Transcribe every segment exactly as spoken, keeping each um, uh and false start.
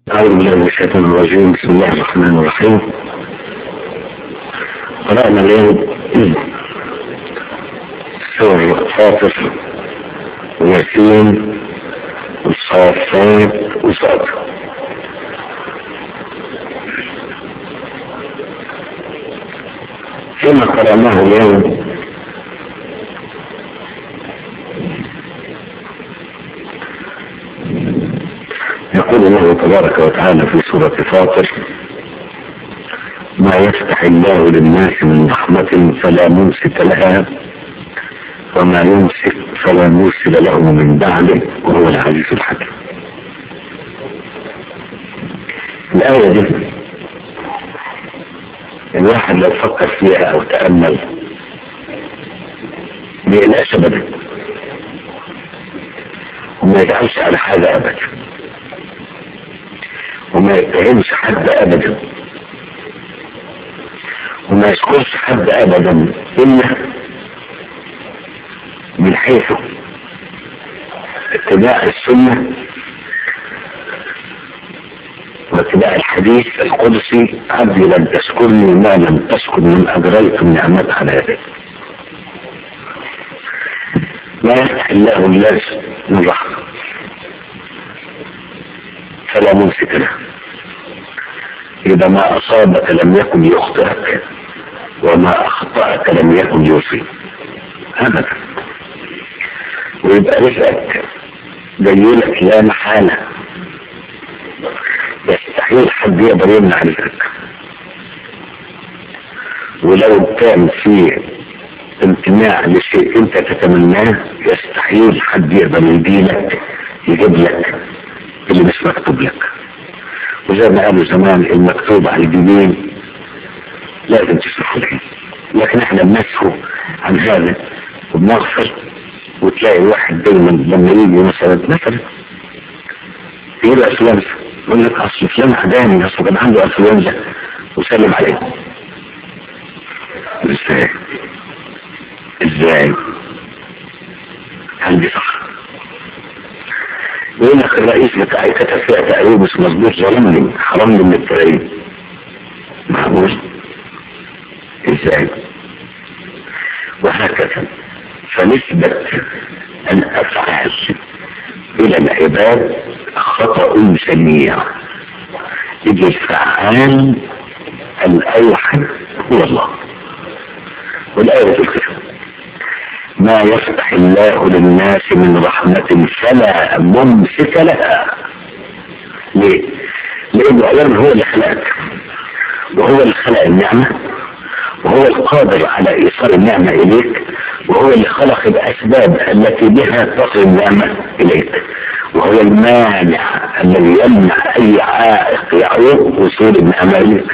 أعوذ بالله من الشيطان الرجيم. بسم الله الرحمن الرحيم. قرأنا اليوم سورة فاطر وياسين والصافات وصاد. كما قرأناه اليوم يقول الله تبارك وتعالى في سورة فاطر: ما يفتح الله للناس من رحمة فلا ممسك لها وما يمسك فلا مرسل له من بعده وهو العزيز الحكيم. الآية دي الواحد لو فكر فيها أو تأمل ما يقلقش أبدا وما يزعلش على حاجة أبدا وما يتهمش حد ابدا وما يشكرش حد ابدا الا من حيث اتباع السنة واتباع الحديث القدسي: عبدي لم تشكرني ما لم تشكر من اجريت النعمات على يدك. لا يفتح الله الناس من رحمة فلا ممسك له. إذا ما أصابك لم يكن يخطئك وما أخطأك لم يكن يصيب أبدا. ويبقى رزقك جايلك لا محالة، يستحيل حد يقدر يمنع رزقك. ولو كان في امتناع لشيء انت تتمناه يستحيل حد يقدر يجيلك يجيب لك اللي مش مكتوب لك. وزي ما قالوا زمان: المكتوب على الجبين لازم تشرحه لك. لكن احنا بنسهو عن هذا وبنغفر. وتلاقي واحد دايما لما يجي مثلا مثلا يجيب انفلونزا يقول لك: اصل فلان عداني اصل كان عنده انفلونزا وسلم عليه. ازاي؟ ازاي؟ هل دي صح؟ يقول لك الرئيس بتاعي كتب فيها تقرير مش مظبوط، ظلمني، حرمني من التقرير. معقول؟ ازاي؟ وهكذا. فنسبة الافعال الى العباد خطأ شنيع. يجي الفعال الاوحد هو الله. والآية تذكر: ما يفتح الله للناس من رحمة فلا ممسك لها. ليه؟ لأنه أولا هو اللي خلقك وهو اللي خلق النعمة وهو القادر على إيصال النعمة إليك وهو اللي خلق الأسباب التي بها تصل النعمة إليك وهو المانع الذي يمنع أي عائق يعوق وصول النعمة إليك.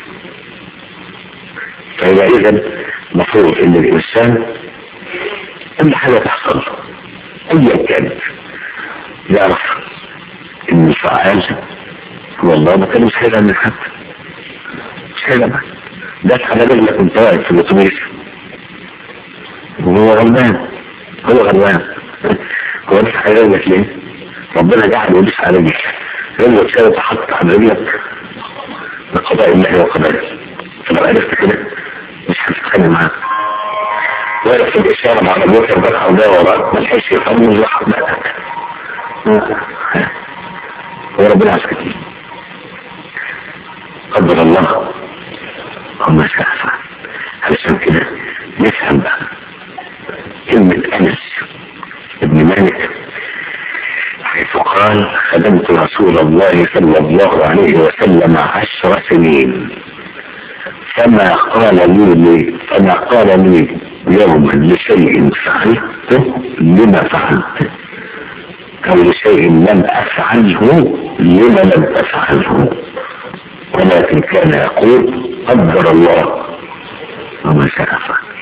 فهي إذن مفروض إن الإنسان أي حاجة تحصل أيا كانت يعرف إن الفعال هو الله. ما كان مش حاجة من حد، مش حاجة بقى. ده على رجلك وانت واقف في الأتوبيس وهو غلبان، هو غلبان. هو لسه على رجلك ليه؟ ربنا جعله ولسه على رجلك. رجلك شايف تحط على رجلك بقضاء الله وقدره. فلو عرفت كده مش هتتخانق معاك. واقف في الإشارة مع الوتر بقى وده وراك ما لحقش يفهم من رحمتك. هو ربنا عايز كتير. قدر الله وما شاء فعل. علشان كده نفهم بقى كلمة أنس ابن مالك حيث قال: خدمت رسول الله صلى الله عليه وسلم عشر سنين فما قال لي لي فما قال لي يوما لشيء فعلته لما فعلت أو لشيء لم أفعله لما لم أفعله، ولكن كان يقول: قدر الله وما شاء فعل.